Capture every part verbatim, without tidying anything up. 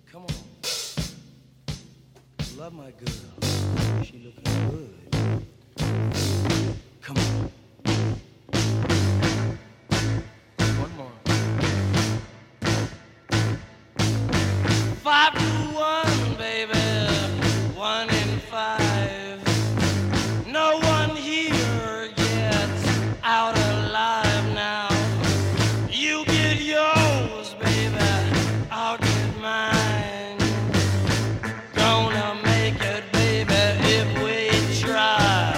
Come on. Love my girl. She looking good. Come on. One more. Five to one, baby. One in five. No one here gets out alive now. You get yours, baby. I'll get mine. Gonna make it, baby, if we try.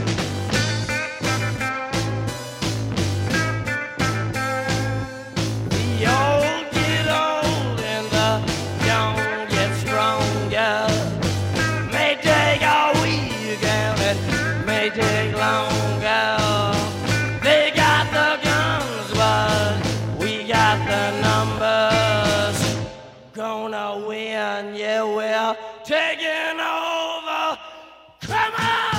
The old get old and the young get stronger. May take a week and it may take longer. They got the guns, but we got the numbers. Gonna win, yeah, we're taking over. Come on!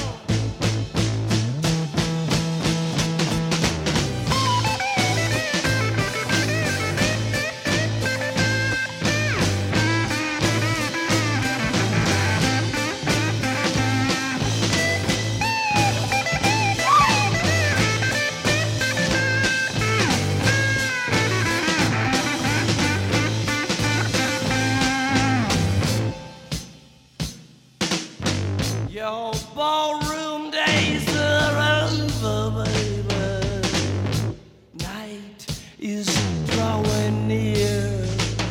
Your ballroom days are over, baby. Night is drawing near.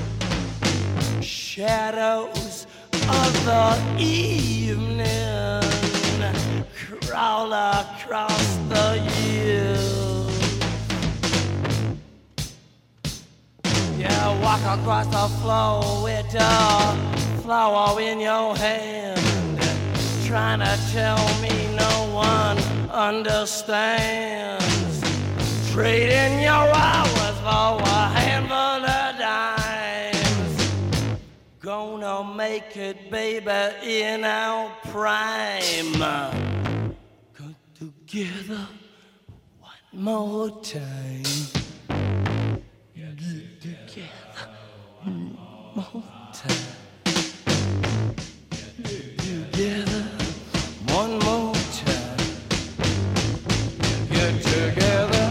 Shadows of the evening crawl across the years. Yeah, walk across the floor with a flower in your hand, trying to tell me no one understands. Trading your hours for a handful of dimes. Gonna make it, baby, in our prime. Come together one more time. Get together one more time. Together one more time. Get together.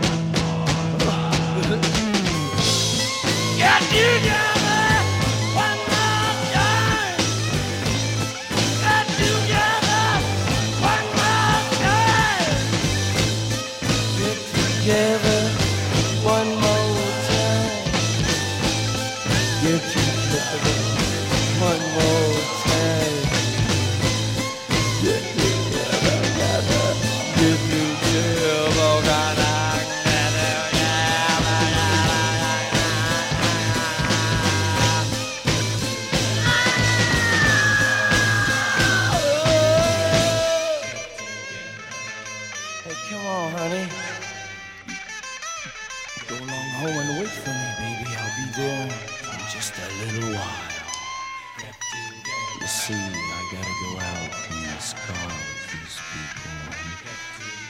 Get together one more time. Get together one more time. Get together one more time. Get together one more time. Hey, come on, honey. Go along home and wait for me, baby. I'll be there in just a little while. You see, I gotta go out in this car with these people.